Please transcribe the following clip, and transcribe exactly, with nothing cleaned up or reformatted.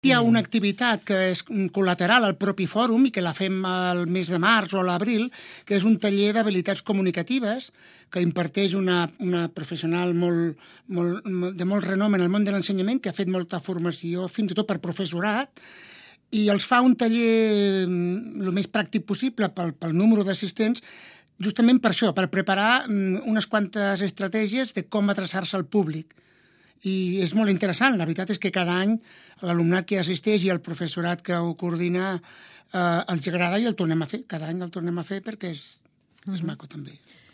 Hi ha una activitat que és col·lateral al propi fòrum i que la fem al mes de març o a l'abril, que és un taller d'habilitats comunicatives que imparteix una, una professional molt, molt, de molt renom en el món de l'ensenyament, que ha fet molta formació, fins i tot per professorat, i els fa un taller el més pràctic possible pel, pel número d'assistents, justament per això, per preparar unes quantes estratègies de com adreçar-se al públic. I és molt interessant. La veritat és que cada any l'alumnat que assisteix i el professorat que ho coordina eh, els agrada i el tornem a fer. Cada any el tornem a fer perquè és, és maco també.